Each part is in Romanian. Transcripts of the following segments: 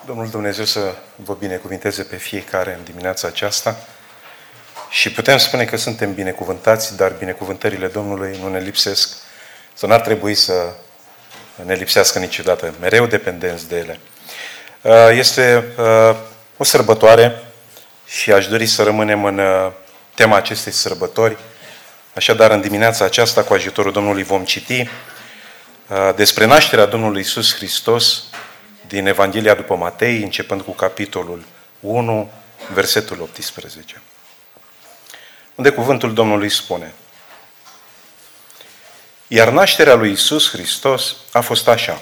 Domnul Dumnezeu să vă binecuvinteze pe fiecare în dimineața aceasta și putem spune că suntem binecuvântați, dar binecuvântările Domnului nu ne lipsesc, să n-ar trebui să ne lipsească niciodată, mereu dependenți de ele. Este o sărbătoare și aș dori să rămânem în tema acestei sărbători. Așadar, în dimineața aceasta, cu ajutorul Domnului, vom citi despre nașterea Domnului Iisus Hristos din Evanghelia după Matei, începând cu capitolul 1, versetul 18. Unde cuvântul Domnului spune: Iar nașterea lui Iisus Hristos a fost așa.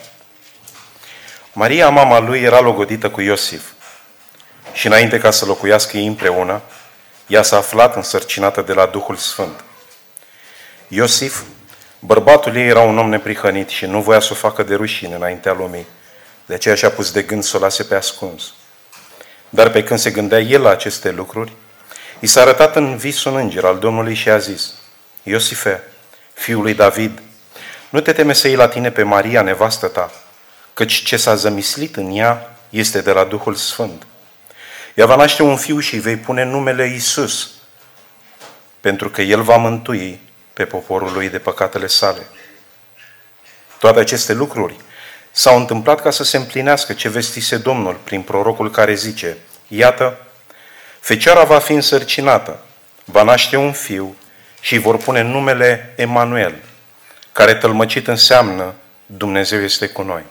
Maria, mama lui, era logodită cu Iosif și înainte ca să locuiască ei împreună, ea s-a aflat însărcinată de la Duhul Sfânt. Iosif, bărbatul ei, era un om neprihănit și nu voia să o facă de rușine înaintea lumii, de aceea și-a pus de gând să o lase pe ascuns. Dar pe când se gândea el la aceste lucruri, i s-a arătat în vis un înger al Domnului și a zis: Iosife, fiul lui David, nu te teme să iei la tine pe Maria, nevastă ta, căci ce s-a zămislit în ea este de la Duhul Sfânt. Ea va naște un fiu și îi vei pune numele Iisus, pentru că el va mântui pe poporul lui de păcatele sale. Toate aceste lucruri s-au întâmplat ca să se împlinească ce vestise Domnul prin prorocul care zice: Iată, fecioara va fi însărcinată, va naște un fiu și îi vor pune numele Emanuel, care tălmăcit înseamnă Dumnezeu este cu noi.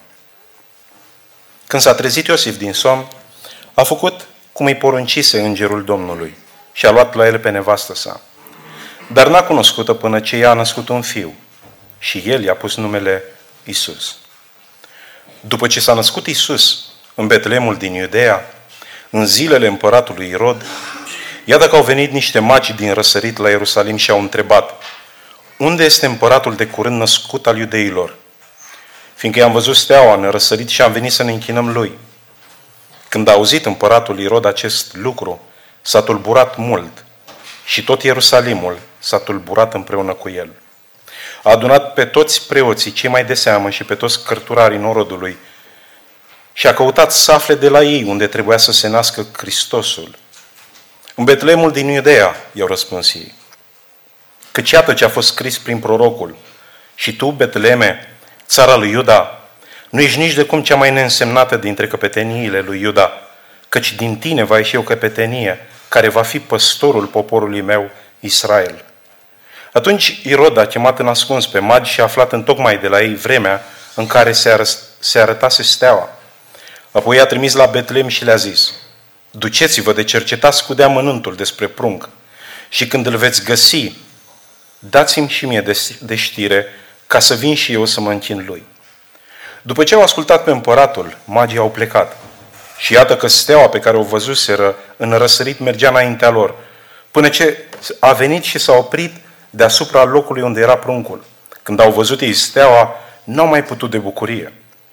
Când s-a trezit Iosif din somn, a făcut cum îi poruncise îngerul Domnului și a luat la el pe nevastă sa. Dar n-a cunoscut-o până ce ea a născut un fiu și el i-a pus numele Iisus. După ce s-a născut Iisus în Betleemul din Iudeea, în zilele împăratului Irod, iată că au venit niște magi din răsărit la Ierusalim și au întrebat: Unde este împăratul de curând născut al iudeilor? Fiindcă i-am văzut steaua în răsărit și am venit să ne închinăm lui. Când a auzit împăratul Irod acest lucru, s-a tulburat mult și tot Ierusalimul s-a tulburat împreună cu el. A adunat pe toți preoții, cei mai de seamă, și pe toți cărturarii norodului și a căutat să afle de la ei unde trebuia să se nască Hristosul. În Betleemul din Iudeea, i-au răspuns ei. Căci iată ce a fost scris prin prorocul: Și tu, Betleeme, țara lui Iuda, nu ești nici de cum cea mai neînsemnată dintre căpeteniile lui Iuda, căci din tine va ieși o căpetenie care va fi păstorul poporului meu, Israel. Atunci Irod a chemat în ascuns pe magi și a aflat întocmai de la ei vremea în care se arătase steaua. Apoi a trimis la Betleem și le-a zis: Duceți-vă de cercetați cu deamănântul despre prunc și când îl veți găsi, dați-mi și mie de știre ca să vin și eu să mă închin lui. După ce au ascultat pe împăratul, magii au plecat. Și iată că steaua pe care o văzuseră în răsărit mergea înaintea lor, până ce a venit și s-a oprit deasupra locului unde era pruncul. Când au văzut ei steaua, n-au mai putut de bucurie.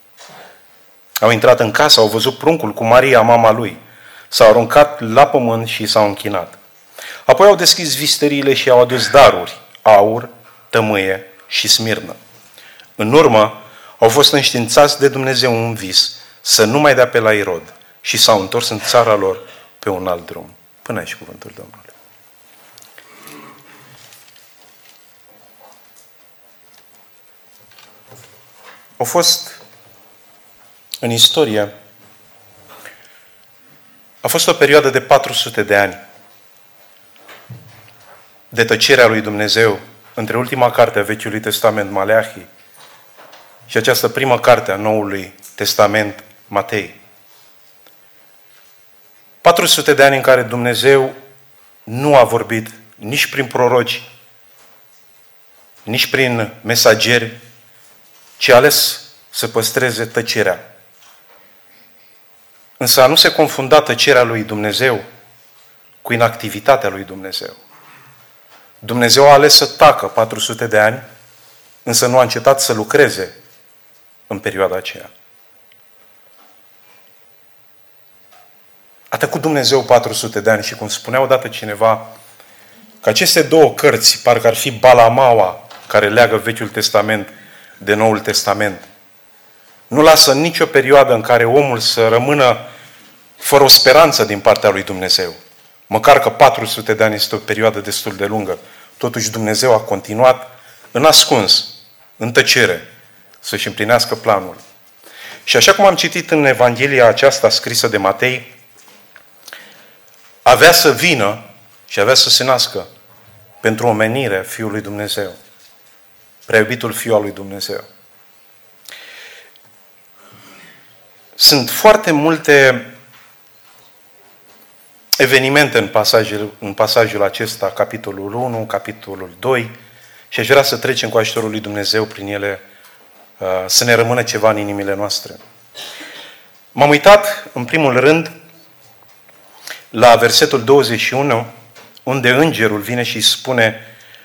Au intrat în casă, au văzut pruncul cu Maria, mama lui. S-au aruncat la pământ și s-au închinat. Apoi au deschis visteriile și au adus daruri: aur, tămâie și smirnă. În urmă, au fost înștiințați de Dumnezeu în vis să nu mai dea pe la Irod și s-au întors în țara lor pe un alt drum. Până aici cuvântul Domnului. Au fost în istorie, a fost o perioadă de 400 de ani de tăcerea lui Dumnezeu între ultima carte a Vechiului Testament, Maleahi, și această primă carte a Noului Testament, Matei. 400 de ani în care Dumnezeu nu a vorbit nici prin proroci, nici prin mesageri, ci a ales să păstreze tăcerea. Însă a nu se confunda tăcerea lui Dumnezeu cu inactivitatea lui Dumnezeu. Dumnezeu a ales să tacă 400 de ani, însă nu a încetat să lucreze în perioada aceea. A tăcut Dumnezeu 400 de ani și, cum spunea odată cineva, că aceste două cărți parcă ar fi balamaua care leagă Vechiul Testament de Noul Testament. Nu lasă nicio perioadă în care omul să rămână fără o speranță din partea lui Dumnezeu. Măcar că 400 de ani este o perioadă destul de lungă. Totuși Dumnezeu a continuat în ascuns, în tăcere, să-și împlinească planul. Și așa cum am citit în Evanghelia aceasta scrisă de Matei, avea să vină și avea să se nască pentru omenire Fiul lui Dumnezeu. Prea iubitul Fiul al lui Dumnezeu. Sunt foarte multe evenimente în pasajul acesta, capitolul 1, capitolul 2, și aș vrea să trecem cu ajutorul lui Dumnezeu prin ele, să ne rămână ceva în inimile noastre. M-am uitat, în primul rând, la versetul 21, unde îngerul vine și îi spune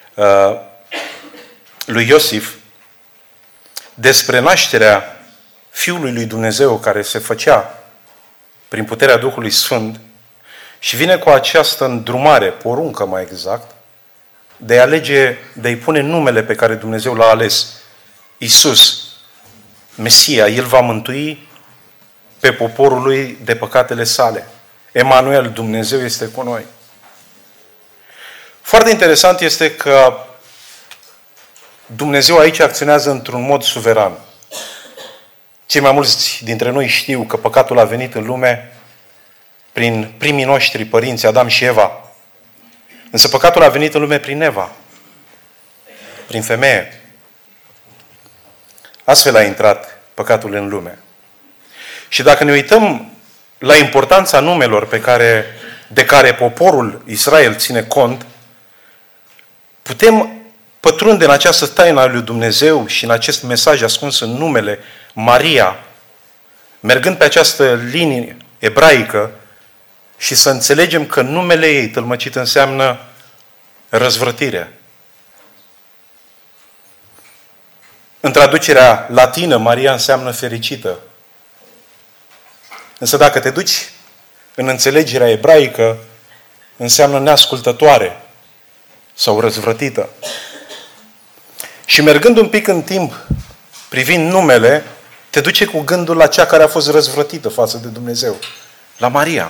lui Iosif despre nașterea Fiului lui Dumnezeu care se făcea prin puterea Duhului Sfânt și vine cu această îndrumare, poruncă mai exact, de a alege, de a-i pune numele pe care Dumnezeu l-a ales, Iisus, Mesia. El va mântui pe poporul lui de păcatele sale. Emanuel, Dumnezeu este cu noi. Foarte interesant este că Dumnezeu aici acționează într-un mod suveran. Cei mai mulți dintre noi știu că păcatul a venit în lume prin primii noștri părinți, Adam și Eva. Însă păcatul a venit în lume prin Eva, prin femeie. Astfel a intrat păcatul în lume. Și dacă ne uităm la importanța numelor de care poporul Israel ține cont, putem pătrunde în această taină a lui Dumnezeu și în acest mesaj ascuns în numele Maria, mergând pe această linie ebraică și să înțelegem că numele ei tălmăcit înseamnă răzvrătire. În traducerea latină, Maria înseamnă fericită. Însă dacă te duci în înțelegerea ebraică, înseamnă neascultătoare sau răzvrătită. Și mergând un pic în timp, privind numele, te duce cu gândul la cea care a fost răzvrătită față de Dumnezeu, la Maria.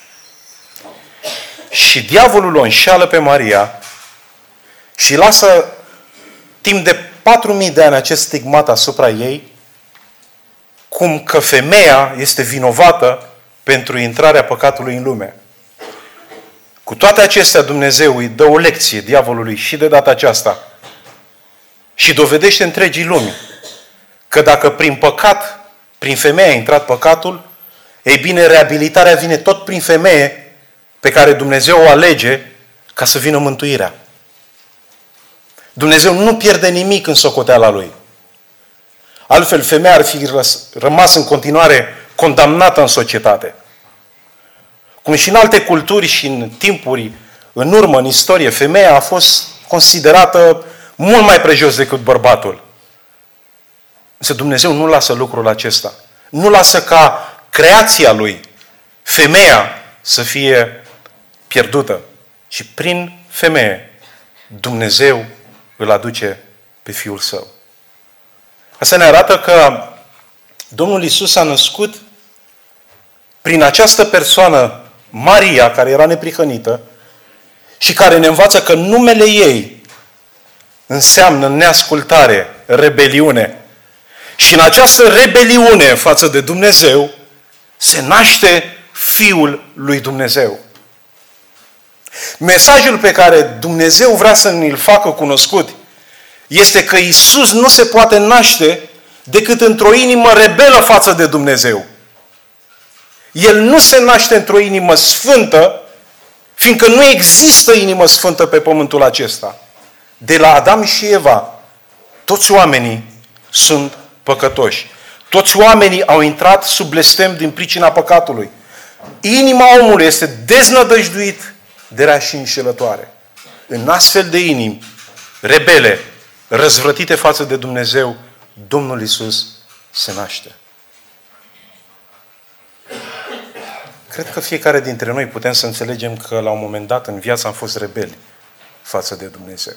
Și diavolul o înșeală pe Maria și lasă timp de 4.000 de ani acest stigmat asupra ei, cum că femeia este vinovată pentru intrarea păcatului în lume. Cu toate acestea, Dumnezeu îi dă o lecție diavolului și de data aceasta și dovedește întregii lumi că dacă prin păcat, prin femeie a intrat păcatul, ei bine, reabilitarea vine tot prin femeie pe care Dumnezeu o alege ca să vină mântuirea. Dumnezeu nu pierde nimic în socoteala Lui. Altfel, femeia ar fi rămas în continuare condamnată în societate. Cum și în alte culturi și în timpuri, în urmă, în istorie, femeia a fost considerată mult mai prejos decât bărbatul. Însă Dumnezeu nu lasă lucrul acesta. Nu lasă ca creația Lui, femeia, să fie pierdută. Și prin femeie, Dumnezeu îl aduce pe Fiul Său. Asta ne arată că Domnul Iisus s-a născut prin această persoană, Maria, care era neprihănită și care ne învață că numele ei înseamnă neascultare, rebeliune. Și în această rebeliune față de Dumnezeu se naște Fiul lui Dumnezeu. Mesajul pe care Dumnezeu vrea să ne-l facă cunoscut este că Iisus nu se poate naște decât într-o inimă rebelă față de Dumnezeu. El nu se naște într-o inimă sfântă, fiindcă nu există inimă sfântă pe pământul acesta. De la Adam și Eva, toți oamenii sunt păcătoși. Toți oamenii au intrat sub blestem din pricina păcatului. Inima omului este deznădăjduit de rea și înșelătoare. În astfel de inimi rebele, răzvrătite față de Dumnezeu, Domnul Iisus se naște. Cred că fiecare dintre noi putem să înțelegem că la un moment dat în viață am fost rebeli față de Dumnezeu.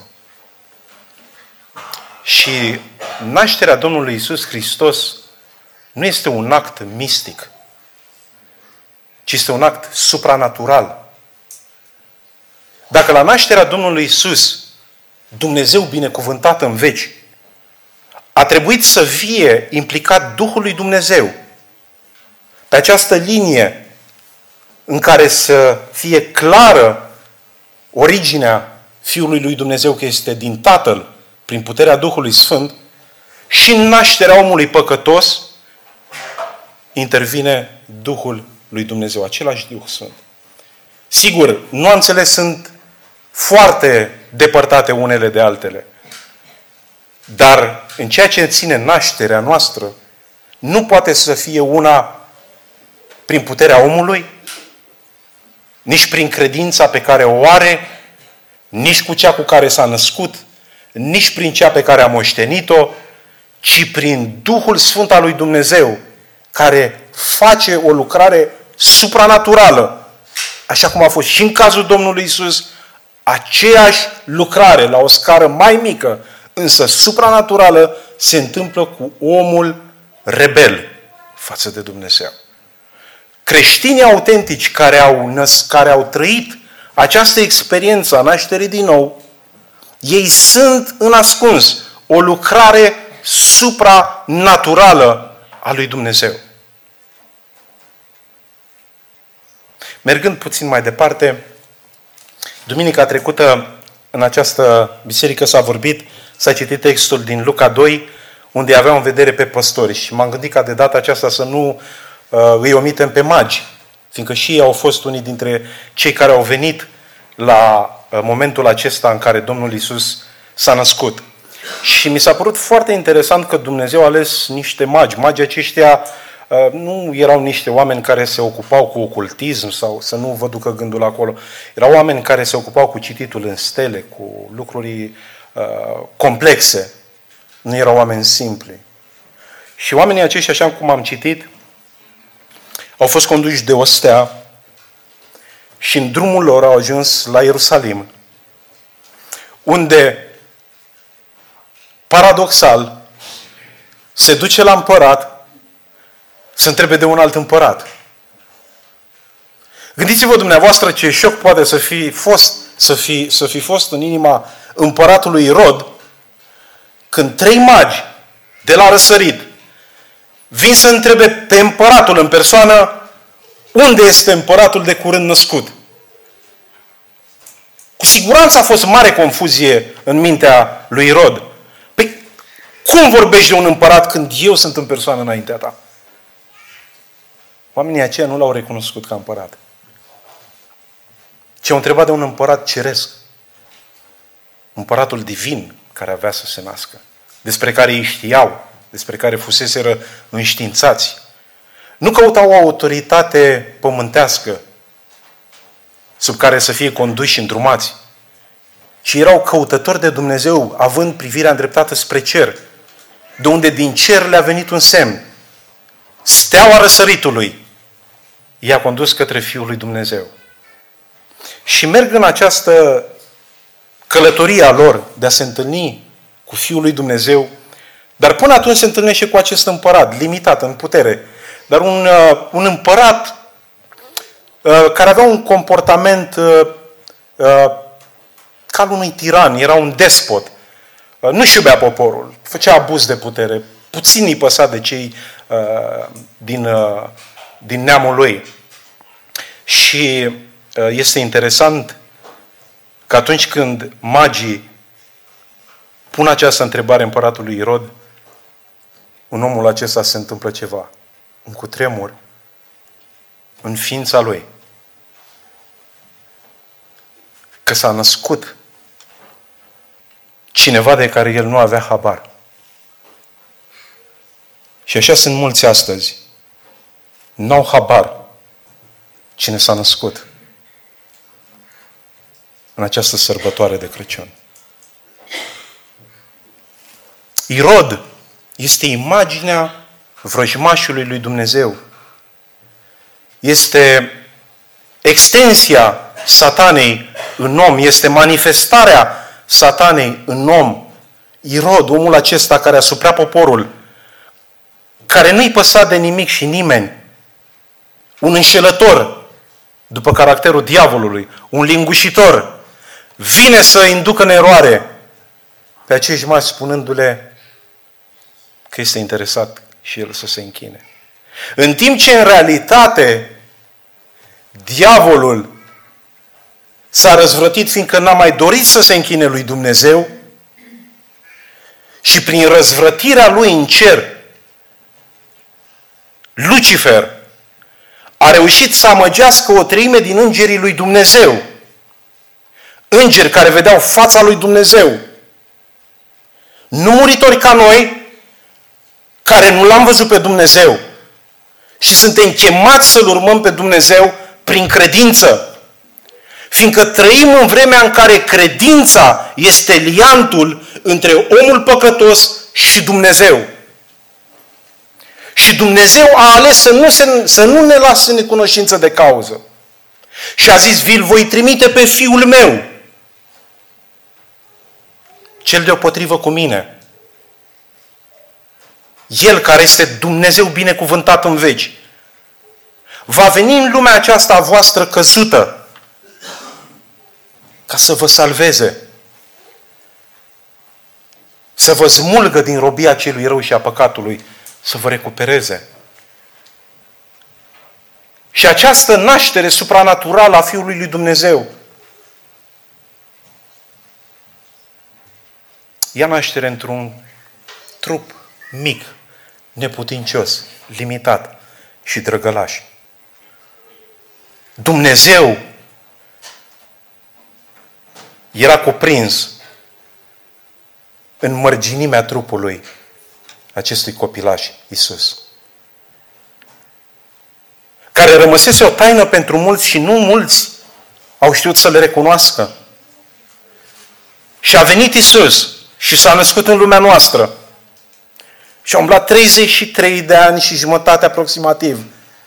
Și nașterea Domnului Iisus Hristos nu este un act mistic, ci este un act supranatural. Dacă la nașterea Domnului Iisus, Dumnezeu binecuvântat în veci, a trebuit să fie implicat Duhul lui Dumnezeu pe această linie în care să fie clară originea Fiului lui Dumnezeu, că este din Tatăl, prin puterea Duhului Sfânt, și în nașterea omului păcătos intervine Duhul lui Dumnezeu, același Duh Sfânt. Sigur, nuanțele sunt foarte depărtate unele de altele, dar în ceea ce ține nașterea noastră, nu poate să fie una prin puterea omului, nici prin credința pe care o are, nici cu cea cu care s-a născut, nici prin cea pe care a moștenit-o, ci prin Duhul Sfânt al lui Dumnezeu, care face o lucrare supranaturală, așa cum a fost și în cazul Domnului Iisus, aceeași lucrare, la o scară mai mică, însă supranaturală, se întâmplă cu omul rebel față de Dumnezeu. Creștinii autentici care au trăit această experiență a nașterii din nou, ei sunt în ascuns o lucrare supranaturală a lui Dumnezeu. Mergând puțin mai departe, duminica trecută în această biserică s-a citit textul din Luca 2, unde aveau în vedere pe păstori. Și m-am gândit ca de data aceasta să nu îi omitem pe magi, fiindcă și ei au fost unii dintre cei care au venit la momentul acesta în care Domnul Iisus s-a născut. Și mi s-a părut foarte interesant că Dumnezeu a ales niște magi. Magii aceștia nu erau niște oameni care se ocupau cu ocultism sau să nu vă ducă gândul acolo. Erau oameni care se ocupau cu cititul în stele, cu lucruri complexe. Nu erau oameni simpli. Și oamenii aceștia, așa cum am citit, au fost conduși de o stea și în drumul lor au ajuns la Ierusalim, unde, paradoxal, se duce la împărat să întrebe de un alt împărat. Gândiți-vă dumneavoastră ce șoc poate să fi fost în inima împăratului Irod când 3 magi de la răsărit vin să întrebe pe împăratul în persoană unde este împăratul de curând născut. Cu siguranță a fost mare confuzie în mintea lui Irod. Păi, cum vorbești de un împărat când eu sunt în persoană înaintea ta? Oamenii aceia nu l-au recunoscut ca împărat, ci au întrebat de un împărat ceresc. Împăratul divin care avea să se nască, despre care ei știau, despre care fuseseră înștiințați. Nu căutau o autoritate pământească sub care să fie conduși și îndrumați, ci erau căutători de Dumnezeu, având privirea îndreptată spre cer, de unde din cer le-a venit un semn. Steaua răsăritului i-a condus către Fiul lui Dumnezeu. Și merg în această călătorie a lor de a se întâlni cu Fiul lui Dumnezeu, dar până atunci se întâlnește cu acest împărat, limitat în putere, dar un împărat care avea un comportament ca al unui tiran, era un despot. Nu-și iubea poporul, făcea abuz de putere, puțin îi păsa de cei din neamul lui. Și este interesant că atunci când magii pun această întrebare împăratului Irod, în omul acesta se întâmplă ceva, un cutremur în ființa lui. Că s-a născut cineva de care el nu avea habar. Și așa sunt mulți astăzi. N-au habar cine s-a născut în această sărbătoare de Crăciun. Irod este imaginea vrăjmașului lui Dumnezeu. Este extensia satanei în om, este manifestarea satanei în om. Irod, omul acesta care asupra poporul, care nu-i păsa de nimic și nimeni, un înșelător, după caracterul diavolului, un lingușitor, vine să inducă în eroare pe acești mari, spunându-le că este interesat și el să se închine. În timp ce în realitate diavolul s-a răzvrătit fiindcă n-a mai dorit să se închine lui Dumnezeu și prin răzvrătirea lui în cer, Lucifer a reușit să amăgească o treime din îngerii lui Dumnezeu. Îngeri care vedeau fața lui Dumnezeu. Nu muritori ca noi, care nu l-am văzut pe Dumnezeu. Și suntem chemați să-L urmăm pe Dumnezeu prin credință. Fiindcă trăim în vremea în care credința este liantul între omul păcătos și Dumnezeu. Și Dumnezeu a ales să nu ne lasă necunoștință de cauză. Și a zis, vi-l voi trimite pe Fiul meu, cel deopotrivă cu mine. El care este Dumnezeu binecuvântat în veci. Va veni în lumea aceasta a voastră căzută ca să vă salveze. Să vă smulgă din robia celui rău și a păcatului. Să vă recupereze. Și această naștere supranaturală a Fiului lui Dumnezeu ia naștere într-un trup mic, neputincios, limitat și drăgălaș. Dumnezeu era cuprins în mărginimea trupului acestui copilaș, Iisus, care rămăsese o taină pentru mulți și nu mulți au știut să le recunoască. Și a venit Iisus și s-a născut în lumea noastră și a umblat 33 de ani și jumătate aproximativ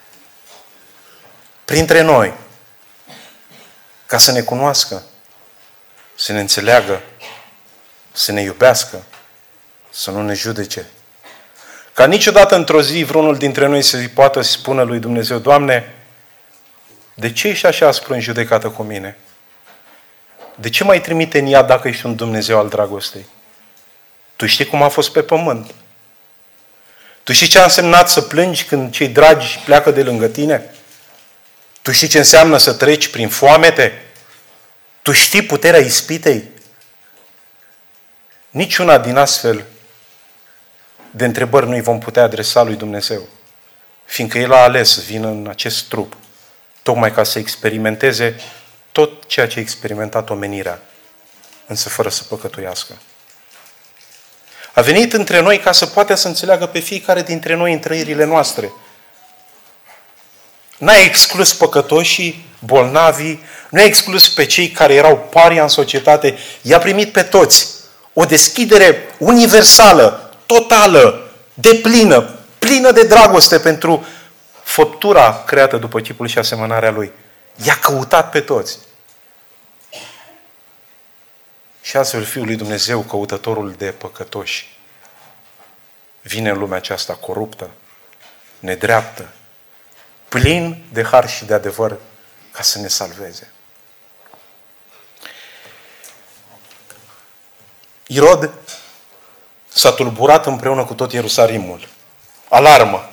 printre noi ca să ne cunoască, să ne înțeleagă, să ne iubească, să nu ne judece. Ca niciodată într-o zi vreunul dintre noi să poată spune lui Dumnezeu, Doamne, de ce ești așa aspru în judecată cu mine? De ce mai trimite în ea dacă ești un Dumnezeu al dragostei? Tu știi cum a fost pe pământ? Tu știi ce a însemnat să plângi când cei dragi pleacă de lângă tine? Tu știi ce înseamnă să treci prin foamete? Tu știi puterea ispitei? Niciuna din astfel de întrebări nu-i vom putea adresa lui Dumnezeu, fiindcă El a ales să vină în acest trup, tocmai ca să experimenteze tot ceea ce a experimentat omenirea, însă fără să păcătuiască. A venit între noi ca să poată să înțeleagă pe fiecare dintre noi în trăirile noastre. N-a exclus păcătoșii, bolnavii, nu a exclus pe cei care erau paria în societate, i-a primit pe toți. O deschidere universală, totală, deplină, plină de dragoste pentru făptura creată după chipul și asemănarea Lui. I-a căutat pe toți. Și astfel Fiul lui Dumnezeu, căutătorul de păcătoși, vine în lumea aceasta coruptă, nedreaptă, plin de har și de adevăr, ca să ne salveze. Irod s-a tulburat împreună cu tot Ierusalimul. Alarmă!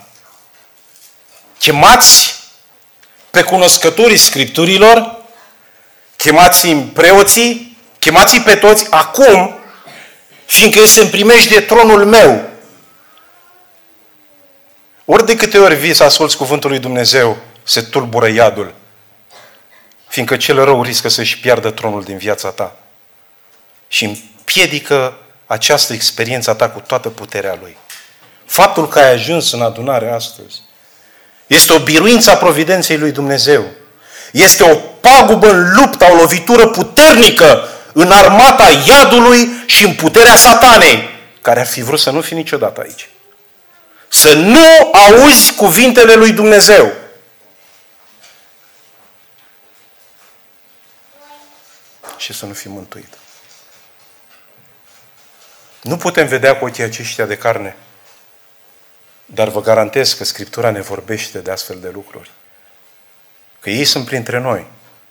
Chemați pe cunoscătorii Scripturilor, chemați-mi preoții, chemați-i pe toți acum, fiindcă este în primejde tronul meu. Ori de câte ori vii să asculți cuvântul lui Dumnezeu, se tulbură iadul, fiindcă cel rău riscă să-și piardă tronul din viața ta și împiedică această experiență a ta cu toată puterea lui. Faptul că ai ajuns în adunare astăzi este o biruință a providenței lui Dumnezeu. Este o pagubă în luptă, o lovitură puternică în armata iadului și în puterea satanei, care ar fi vrut să nu fie niciodată aici. Să nu auzi cuvintele lui Dumnezeu. Și să nu fii mântuit. Nu putem vedea cu ochii aceștia de carne, dar vă garantez că Scriptura ne vorbește de astfel de lucruri. că ei sunt printre noi.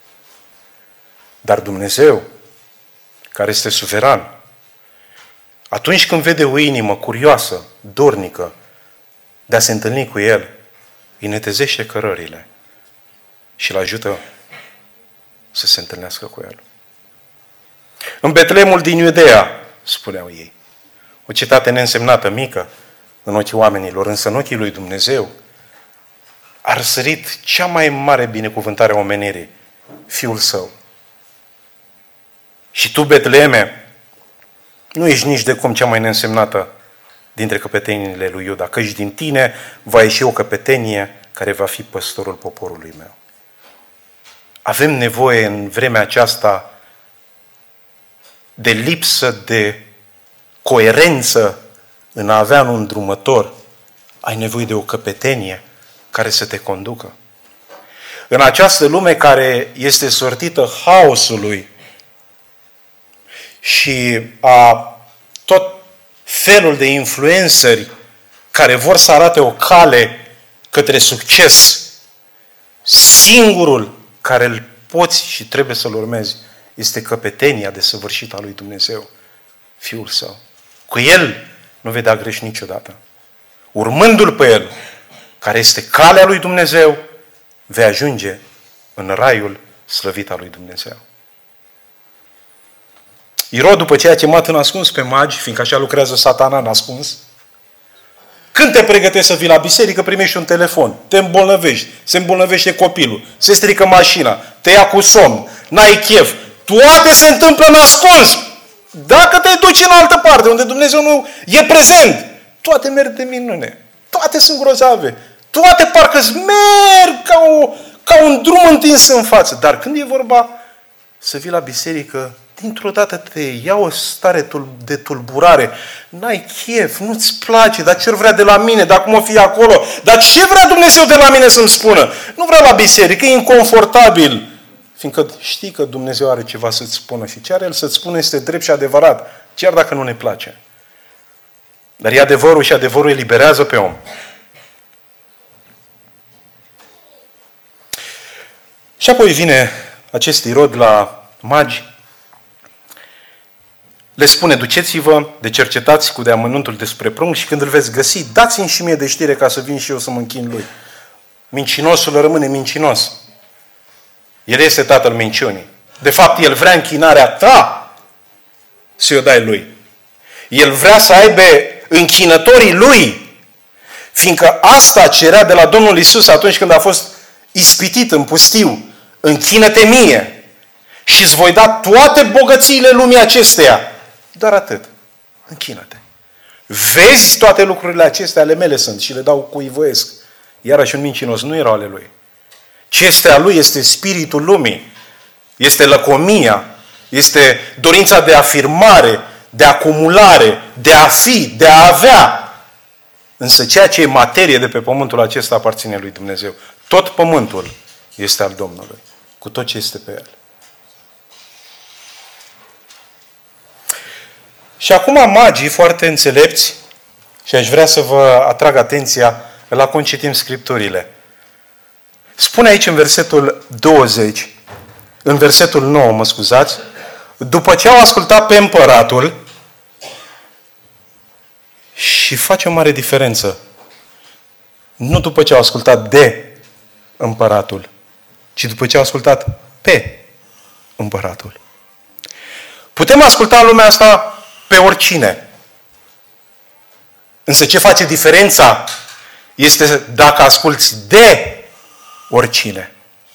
Dar Dumnezeu, care este suveran, atunci când vede o inimă curioasă, dornică, de a se întâlni cu El, îi netezește cărările și îl ajută să se întâlnească cu El. În Betleemul din Iudeea, spuneau ei, o cetate neînsemnată, mică, în ochii oamenilor, însă în ochii lui Dumnezeu, a răsărit cea mai mare binecuvântare a omenirii, Fiul Său. Și tu, Betleeme, nu ești nici de cum cea mai neînsemnată dintre căpeteniile lui Iuda, căci din tine va ieși o căpetenie care va fi păstorul poporului meu. Avem nevoie în vremea aceasta de lipsă de coerență în a avea un îndrumător. Ai nevoie de o căpetenie care să te conducă. În această lume care este sortită haosului și a tot felul de influenceri care vor să arate o cale către succes, singurul care îl poți și trebuie să-l urmezi este căpetenia desăvârșită a lui Dumnezeu, Fiul Său. Cu El nu vei da greș niciodată. Urmându-L pe El, care este calea lui Dumnezeu, vei ajunge în raiul slăvit al lui Dumnezeu. Irod, după ce a chemat în ascuns pe magi, fiindcă așa lucrează Satana în ascuns, când te pregătești să vii la biserică, primești un telefon, te îmbolnăvești, se îmbolnăvește copilul, se strică mașina, te ia cu somn, n-ai chef, toate se întâmplă în ascuns. Dacă te duci în altă parte, unde Dumnezeu nu e prezent, toate merg de minune, toate sunt grozave, toate parcă-ți merg ca un drum întins în față. Dar când e vorba să vii la biserică, dintr-o dată te ia o stare de tulburare. N-ai chef, nu-ți place, dar ce vrea de la mine, dar cum o fi acolo? Dar ce vrea Dumnezeu de la mine să-mi spună? Nu vreau la biserică, e inconfortabil. Fiindcă știi că Dumnezeu are ceva să-ți spună și ce are El să-ți spună este drept și adevărat, chiar dacă nu ne place. Dar e adevărul și adevărul eliberează pe om. Și apoi vine acest Irod la magi, le spune, duceți-vă, de cercetați cu deamănuntul despre prunc și când îl veți găsi, dați-mi și mie de știre ca să vin și eu să mă închin lui. Mincinosul rămâne mincinos. El este tatăl minciunii. De fapt, el vrea închinarea ta să o dai lui. El vrea să aibă închinătorii lui, fiindcă asta cerea de la Domnul Iisus atunci când a fost ispitit în pustiu. Închină-te mie și îți voi da toate bogățiile lumii acesteia. Doar atât. Închină-te. Vezi, toate lucrurile acestea ale mele sunt și le dau cui voiesc. Iarăși un mincinos nu erau ale lui. Ce este a lui este spiritul lumii. Este lăcomia. Este dorința de afirmare, de acumulare, de a fi, de a avea. Însă ceea ce e materie de pe pământul acesta aparține lui Dumnezeu. Tot pământul este al Domnului. Cu tot ce este pe el. Și acum magii foarte înțelepți, și aș vrea să vă atrag atenția la cum citim Scripturile. Spune aici în versetul 20, în versetul 9, mă scuzați, după ce au ascultat pe împăratul, și face o mare diferență, nu după ce au ascultat de împăratul, ci după ce au ascultat pe împăratul. Putem asculta în lumea asta pe oricine. Însă ce face diferența este dacă asculți de oricine.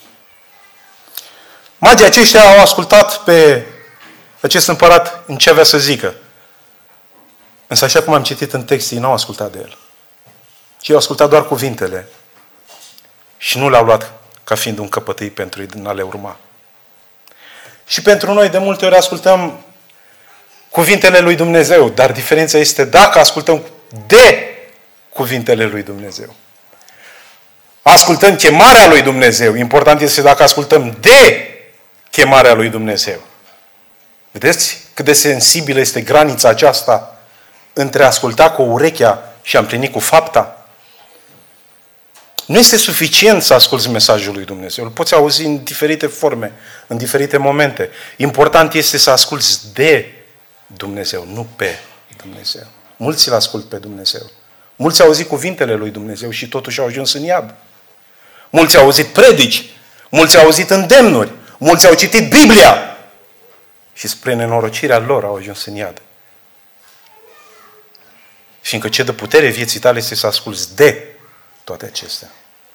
Magii aceștia au ascultat pe acest împărat în ce avea să zică. Însă așa cum am citit în text, ei n-au ascultat de el. Ci au ascultat doar cuvintele. Și nu l-au luat ca fiind un căpătâi pentru a le urma. Și pentru noi de multe ori ascultăm cuvintele lui Dumnezeu, dar diferența este dacă ascultăm de cuvintele lui Dumnezeu. Ascultăm chemarea lui Dumnezeu. Important este dacă ascultăm de chemarea lui Dumnezeu. Vedeți cât de sensibilă este granița aceasta între a asculta cu urechea și a împlini cu fapta? Nu este suficient să asculți mesajul lui Dumnezeu. Îl poți auzi în diferite forme, în diferite momente. Important este să asculți de Dumnezeu, nu pe Dumnezeu. Mulți îl ascult pe Dumnezeu. Mulți au auzit cuvintele lui Dumnezeu și totuși au ajuns în iad. Mulți au auzit predici, mulți au auzit îndemnuri, mulți au citit Biblia și spre nenorocirea lor au ajuns în iad. Fiindcă ce dă putere vieții tale este să asculți de toate acestea.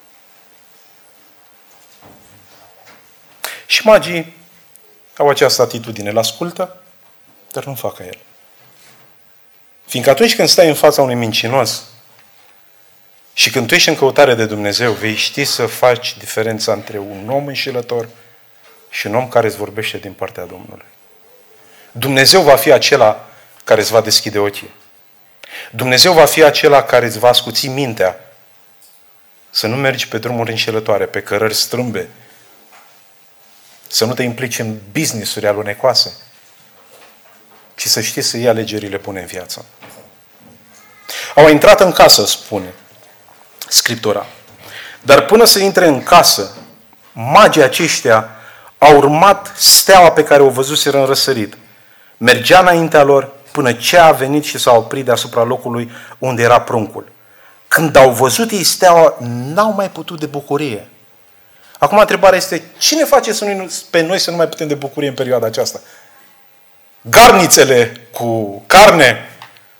Și magii au această atitudine, îl ascultă, dar nu fac ca el. Fiindcă atunci când stai în fața unui mincinos și când tu ești în căutare de Dumnezeu, vei ști să faci diferența între un om înșelător și un om care îți vorbește din partea Domnului. Dumnezeu va fi acela care îți va deschide ochii. Dumnezeu va fi acela care îți va ascuți mintea să nu mergi pe drumuri înșelătoare, pe cărări strâmbe, să nu te implici în business-uri alunecoase, ci să știi să iei alegerile bune în viață. Au intrat în casă, spune Scriptura. Dar până să intre în casă, magii aceștia au urmat steaua pe care o văzuseră în răsărit. Mergea înaintea lor până ce a venit și s-a oprit deasupra locului unde era pruncul. Când au văzut ei steaua, n-au mai putut de bucurie. Acum întrebarea este, cine face pe noi să nu mai putem de bucurie în perioada aceasta? Garnițele cu carne,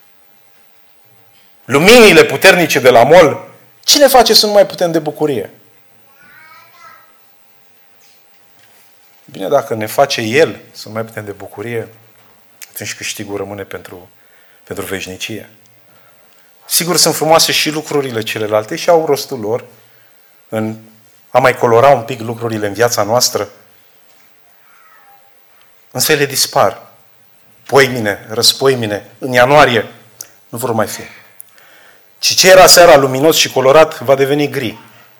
luminile puternice de la mall, cine face să nu mai putem de bucurie? Bine, dacă ne face El să nu mai putem de bucurie, atunci câștigul rămâne pentru veșnicie. Sigur, sunt frumoase și lucrurile celelalte și au rostul lor în a mai colora un pic lucrurile în viața noastră, însă ele dispar. Poimine, răspoimine, în ianuarie, nu vor mai fi. Ci ce era seara luminos și colorat va deveni gri.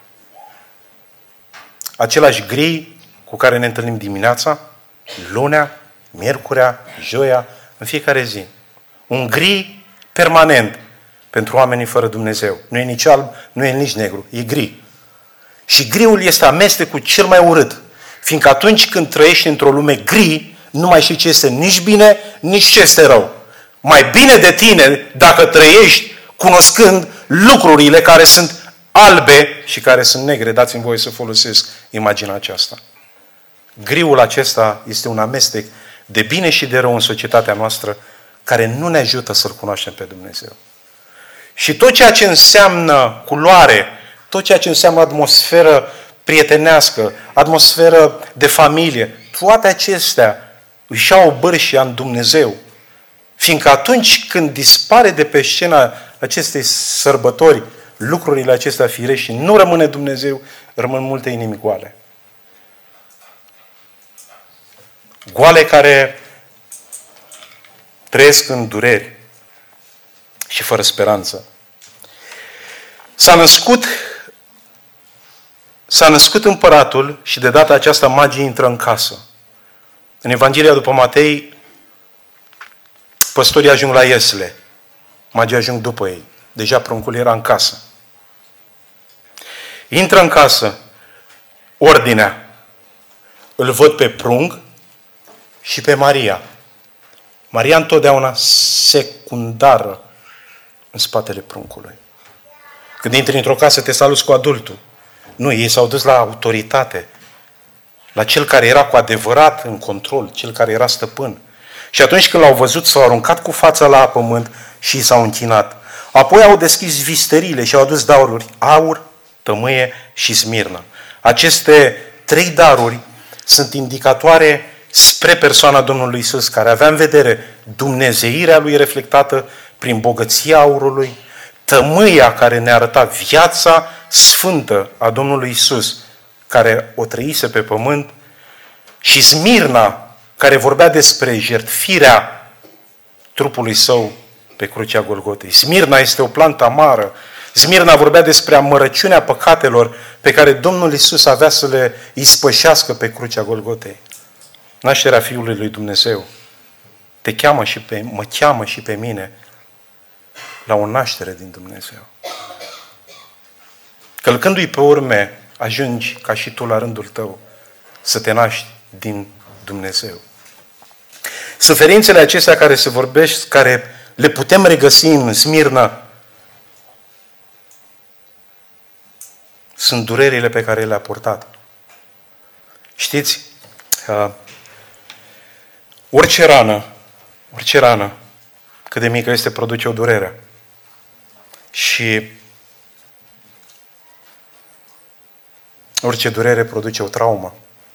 Același gri cu care ne întâlnim dimineața, lunea, miercurea, joia, în fiecare zi. Un gri permanent pentru oamenii fără Dumnezeu. Nu e nici alb, nu e nici negru, e gri. Și griul este amestecul cel mai urât. Fiindcă atunci când trăiești într-o lume gri, nu mai știi ce este nici bine, nici ce este rău. Mai bine de tine dacă trăiești cunoscând lucrurile care sunt albe și care sunt negre. Dați-mi voie să folosesc imaginea aceasta. Griul acesta este un amestec de bine și de rău în societatea noastră care nu ne ajută să-L cunoaștem pe Dumnezeu. Și tot ceea ce înseamnă culoare, tot ceea ce înseamnă atmosferă prietenească, atmosferă de familie, toate acestea își au bârșia în Dumnezeu. Fiindcă atunci când dispare de pe scena acestei sărbători lucrurile acestea firești și nu rămâne Dumnezeu, rămân multe inimi goale. Goale care trăiesc în dureri și fără speranță. S-a născut împăratul și de data aceasta magii intră în casă. În Evanghelia după Matei, păstorii ajung la Iesle. Magii ajung după ei. Deja pruncul era în casă. Intră în casă, ordinea. Îl văd pe prunc și pe Maria. Maria întotdeauna secundară în spatele pruncului. Când intri într-o casă, te saluți cu adultul. Nu, ei s-au dus la autoritate, la cel care era cu adevărat în control, cel care era stăpân. Și atunci când l-au văzut, s-au aruncat cu fața la pământ și s-au închinat. Apoi au deschis visterile și au adus daruri, aur, tămâie și smirnă. Aceste 3 daruri sunt indicatoare spre persoana Domnului Iisus, care avea în vedere dumnezeirea Lui reflectată prin bogăția aurului, tămâia care ne arăta viața sfântă a Domnului Iisus, care o trăise pe pământ, și smirna, care vorbea despre jertfirea trupului Său pe crucea Golgotei. Smirna este o plantă amară. Smirna vorbea despre amărăciunea păcatelor pe care Domnul Iisus avea să le ispășească pe crucea Golgotei. Nașterea Fiului lui Dumnezeu mă cheamă și pe mine la o naștere din Dumnezeu. Călcându-i pe urme, ajungi ca și tu la rândul tău să te naști din Dumnezeu. Suferințele acestea care se vorbesc, care le putem regăsi în Smirna, sunt durerile pe care le-a purtat. Știți, orice rană, cât de mică este, produce o durere. Și orice durere produce o traumă.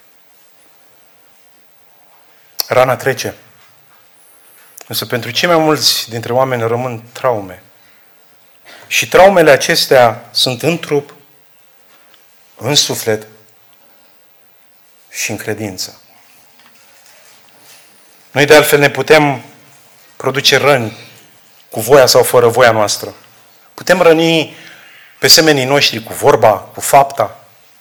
Rana trece. Însă pentru cei mai mulți dintre oameni rămân traume. Și traumele acestea sunt în trup, în suflet și în credință. Noi de altfel ne putem produce răni cu voia sau fără voia noastră. Putem răni pe semenii noștri cu vorba, cu fapta.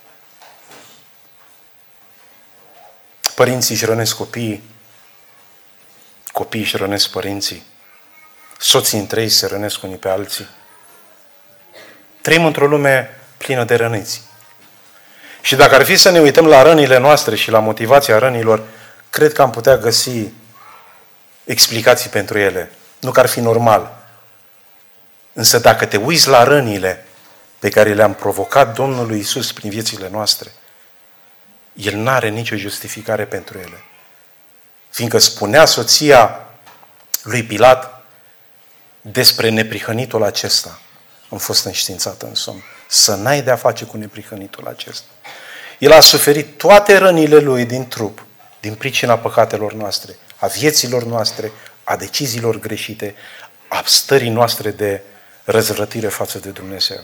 Părinții își rănesc copiii. Copiii își rănesc părinții. Soții între ei se rănesc unii pe alții. Trăim într-o lume plină de răniți. Și dacă ar fi să ne uităm la rănile noastre și la motivația rănilor, cred că am putea găsi explicații pentru ele. Nu că ar fi normal. Însă dacă te uiți la rănile pe care le-am provocat Domnului Iisus prin viețile noastre, El n-are nicio justificare pentru ele. Fiindcă spunea soția lui Pilat despre neprihănitul acesta. Am fost înștiințată în somn. Să n-ai de-a face cu neprihănitul acesta. El a suferit toate rănile lui din trup, din pricina păcatelor noastre, a vieților noastre, a deciziilor greșite, a stării noastre de răzvrătire față de Dumnezeu.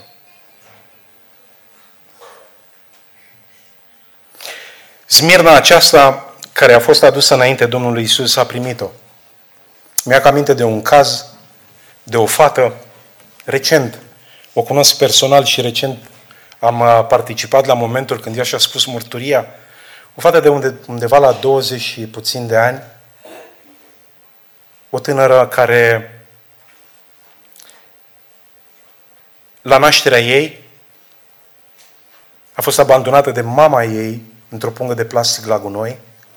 Smirna aceasta care a fost adusă înainte Domnului Iisus a primit-o. Mi-a aminte de un caz de o fată recent. O cunosc personal și recent am participat la momentul când ea și-a spus mărturia. O fată de undeva la 20 și puțin de ani. O tânără care la nașterea ei a fost abandonată de mama ei într-o pungă de plastic la gunoi.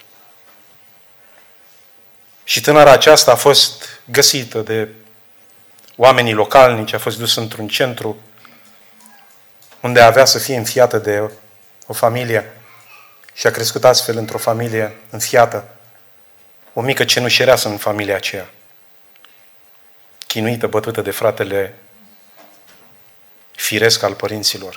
Și tânăra aceasta a fost găsită de oamenii localnici, a fost dusă într-un centru unde avea să fie înfiată de o familie și a crescut astfel într-o familie înfiată, o mică cenușereasă în familia aceea, chinuită, bătută de fratele firesc al părinților.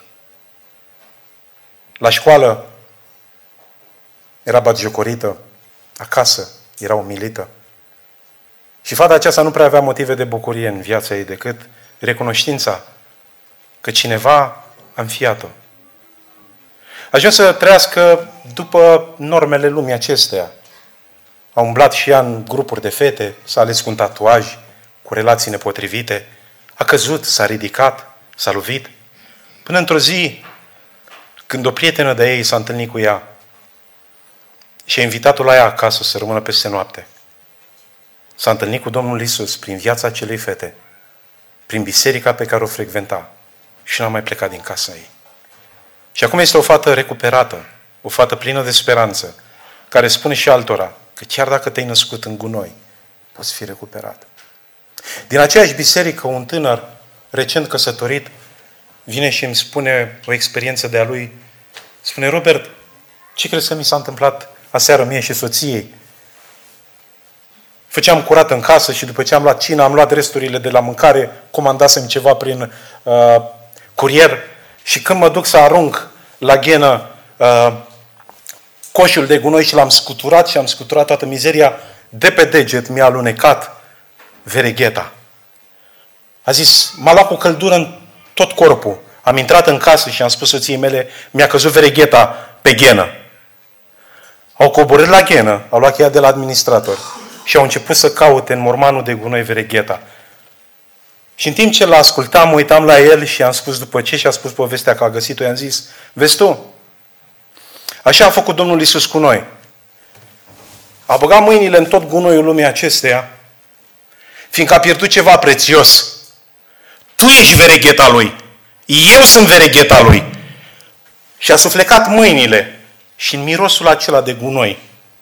La școală era batjocorită, acasă era umilită. Și fata aceasta nu prea avea motive de bucurie în viața ei decât recunoștința că cineva a înfiat-o. A ajuns să trăiască după normele lumii acesteia. A umblat și ea în grupuri de fete, s-a ales cu un tatuaj, cu relații nepotrivite, a căzut, s-a ridicat, s-a lovit, până într-o zi, când o prietenă de ei s-a întâlnit cu ea și a invitat-o la ea acasă să rămână peste noapte. S-a întâlnit cu Domnul Iisus prin viața acelei fete, prin biserica pe care o frecventa și n-a mai plecat din casa ei. Și acum este o fată recuperată, o fată plină de speranță, care spune și altora că chiar dacă te-ai născut în gunoi, poți fi recuperat. Din aceeași biserică, un tânăr recent căsătorit vine și îmi spune o experiență de a lui. Spune: Robert, ce crezi că mi s-a întâmplat aseară mie și soției? Făceam curat în casă și după ce am luat cina, am luat resturile de la mâncare, comandasem ceva prin curier și când mă duc să arunc la ghenă coșul de gunoi și l-am scuturat și am scuturat toată mizeria, de pe deget mi-a alunecat veregheta. A zis, m-a luat cu căldură în tot corpul. Am intrat în casă și am spus soției mele, mi-a căzut veregheta pe ghenă. Au coborât la ghenă, au luat cheia de la administrator și au început să caute în mormanul de gunoi veregheta. Și în timp ce l-ascultam, uitam la el și am spus după ce și-a spus povestea că a găsit-o, i-am zis, vezi tu, așa a făcut Domnul Iisus cu noi. A băgat mâinile în tot gunoiul lumii acesteia, fiindcă a pierdut ceva prețios. Tu ești veregheta lui. Eu sunt veregheta lui. Și a suflecat mâinile și în mirosul acela de gunoi,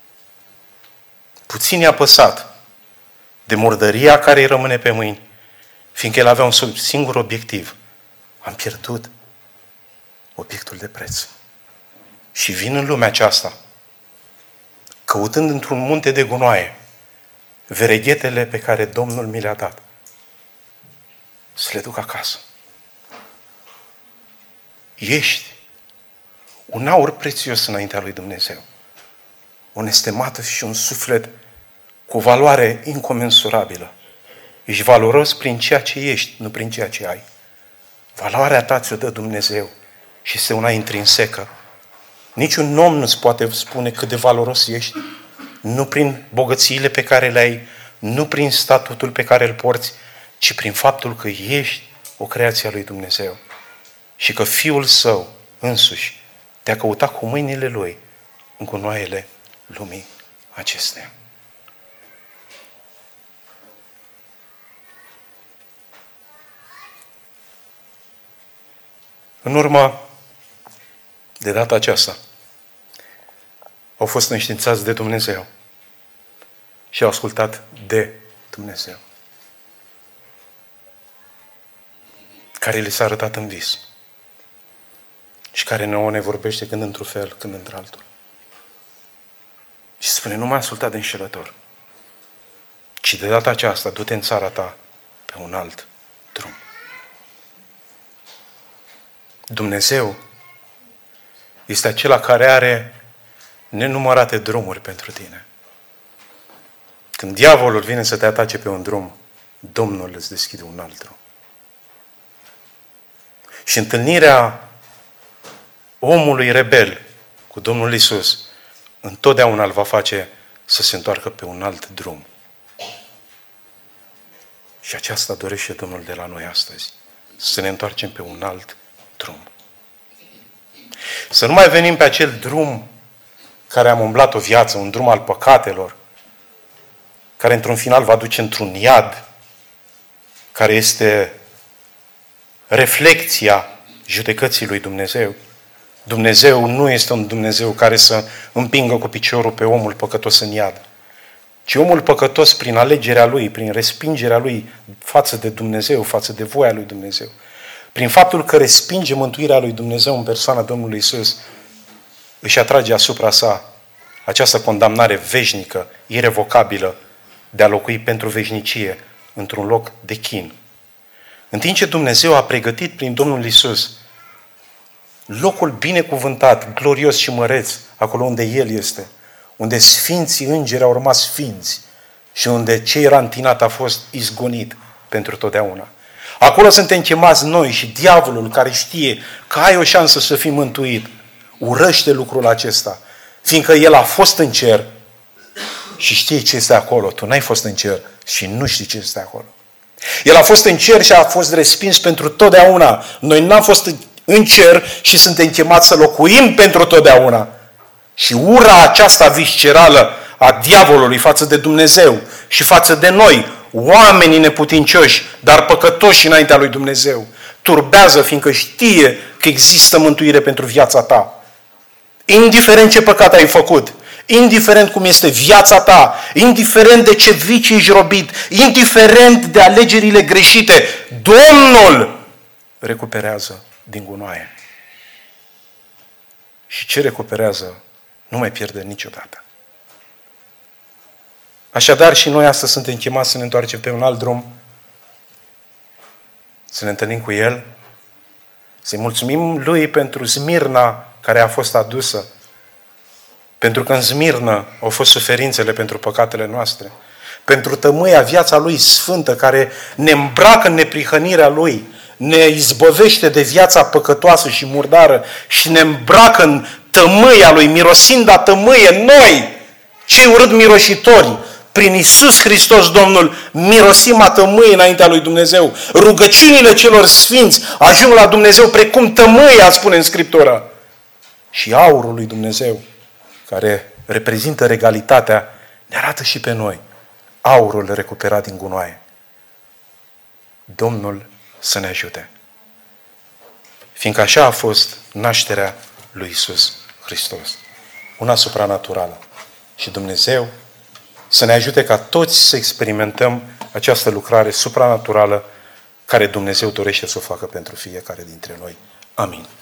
puțin i-a păsat de murdăria care îi rămâne pe mâini, fiindcă el avea un singur obiectiv. Am pierdut obiectul de preț. Și vin în lumea aceasta, căutând într-un munte de gunoaie vereghetele pe care Domnul mi le-a dat, să le duc acasă. Ești un aur prețios înaintea lui Dumnezeu. O nestemată și un suflet cu valoare incomensurabilă. Ești valoros prin ceea ce ești, nu prin ceea ce ai. Valoarea ta ți-o dă Dumnezeu și este una intrinsecă. Niciun om nu-ți poate spune cât de valoros ești, nu prin bogățiile pe care le ai, nu prin statutul pe care îl porți, ci prin faptul că ești o creație a lui Dumnezeu și că Fiul Său însuși te-a căutat cu mâinile Lui în gunoaiele lumii acesteia. În urmă, de data aceasta, au fost înștiințați de Dumnezeu și au ascultat de Dumnezeu, care li s-a arătat în vis și care nouă ne vorbește când într-un fel, când într-altul. Și spune, nu m-a ascultat de înșelător, ci de data aceasta du-te în țara ta pe un alt drum. Dumnezeu este acela care are nenumărate drumuri pentru tine. Când diavolul vine să te atace pe un drum, Domnul îți deschide un alt drum. Și întâlnirea omului rebel cu Domnul Iisus întotdeauna îl va face să se întoarcă pe un alt drum. Și aceasta dorește Domnul de la noi astăzi. Să ne întoarcem pe un alt drum. Să nu mai venim pe acel drum care am umblat o viață, un drum al păcatelor, care într-un final va duce într-un iad, care este reflecția judecății lui Dumnezeu. Dumnezeu nu este un Dumnezeu care să împingă cu piciorul pe omul păcătos în iad, ci omul păcătos, prin alegerea lui, prin respingerea lui față de Dumnezeu, față de voia lui Dumnezeu, prin faptul că respinge mântuirea lui Dumnezeu în persoana Domnului Iisus, își atrage asupra sa această condamnare veșnică, irevocabilă, de a locui pentru veșnicie într-un loc de chin. În timp ce Dumnezeu a pregătit prin Domnul Iisus locul binecuvântat, glorios și măreț, acolo unde El este, unde sfinții îngeri au rămas sfinți și unde ce era întinat a fost izgonit pentru totdeauna. Acolo suntem chemați noi și diavolul, care știe că ai o șansă să fii mântuit, urăște lucrul acesta, fiindcă el a fost în cer și știe ce este acolo. Tu n-ai fost în cer și nu știi ce este acolo. El a fost în cer și a fost respins pentru totdeauna. Noi n-am fost în cer și suntem chemați să locuim pentru totdeauna. Și ura aceasta viscerală a diavolului față de Dumnezeu și față de noi, oamenii neputincioși, dar păcătoși înaintea lui Dumnezeu, turbează, fiindcă știe că există mântuire pentru viața ta. Indiferent ce păcat ai făcut, indiferent cum este viața ta, indiferent de ce vicii ești robit, indiferent de alegerile greșite, Domnul recuperează din gunoaie. Și ce recuperează nu mai pierde niciodată. Așadar și noi astăzi suntem chemați să ne întoarcem pe un alt drum, să ne întâlnim cu El, să-i mulțumim Lui pentru Smirna care a fost adusă, pentru că în Smirna au fost suferințele pentru păcatele noastre, pentru tămâia, viața Lui sfântă care ne îmbracă în neprihănirea Lui, ne izbăvește de viața păcătoasă și murdară și ne îmbracă în tămâia Lui, mirosind a tămâie noi, cei urât miroșitori. Prin Iisus Hristos, Domnul, mirosim a tămâie înaintea lui Dumnezeu. Rugăciunile celor sfinți ajung la Dumnezeu precum tămâia, spune în Scriptură. Și aurul lui Dumnezeu, care reprezintă regalitatea, ne arată și pe noi aurul recuperat din gunoaie. Domnul să ne ajute. fiindcă așa a fost nașterea lui Iisus Hristos. Una supranaturală. Și Dumnezeu să ne ajute ca toți să experimentăm această lucrare supranaturală care Dumnezeu dorește să o facă pentru fiecare dintre noi. Amin.